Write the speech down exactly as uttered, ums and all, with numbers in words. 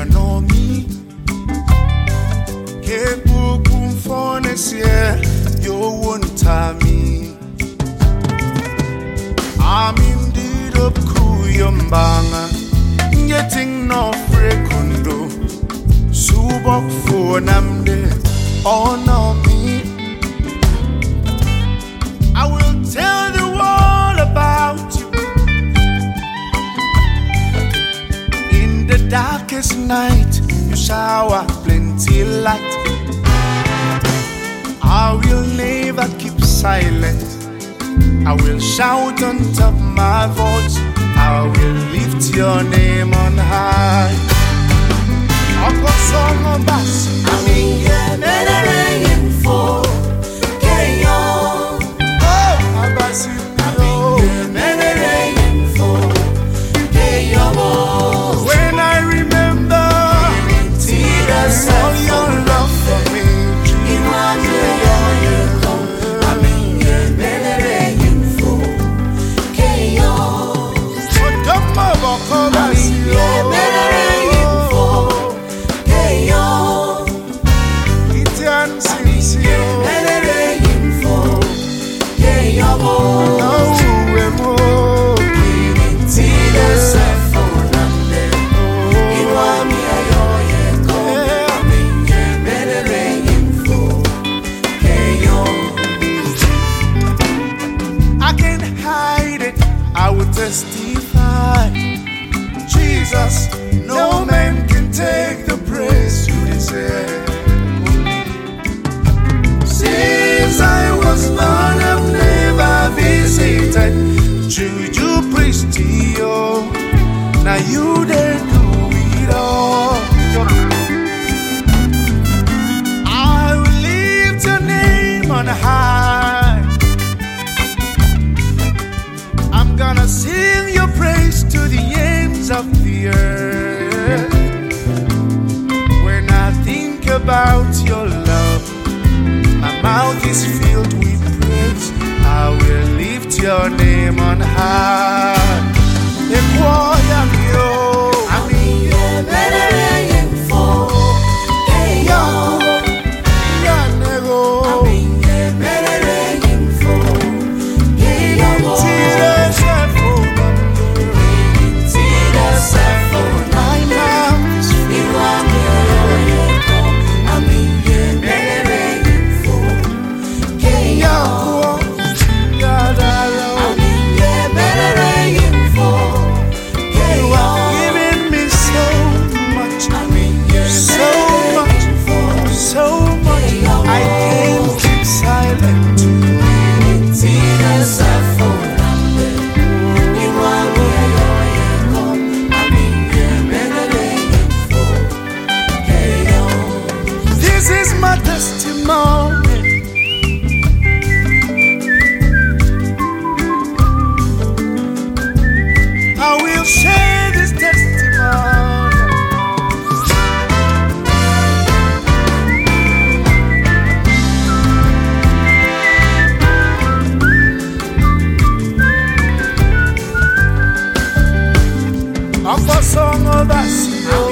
know me. Kebu kumfone siye yo won't me. I'm indeed up kuyombanga, getting no frekundo. Subok for namde, honor me. I will tell the world about you. In the darkest night, you shower plenty light. I will never keep silent. I will shout on top my voice. I will lift your name on high. I've got song on bass. I mean, yeah, better info. When I remember all your love for me, testify, Jesus, no man can take the praise you deserve. Since I was born, I've never visited Juju priest to you. Now you dare do it all. I will lift your name on high. I'm gonna sing your praise to the ends of the earth. When I think about your love, my mouth is filled with praise. I will lift your name on high. I mean, yeah, better info. Hey, yo. I mean, yeah, better info. Hey, yo. I'm for song of us.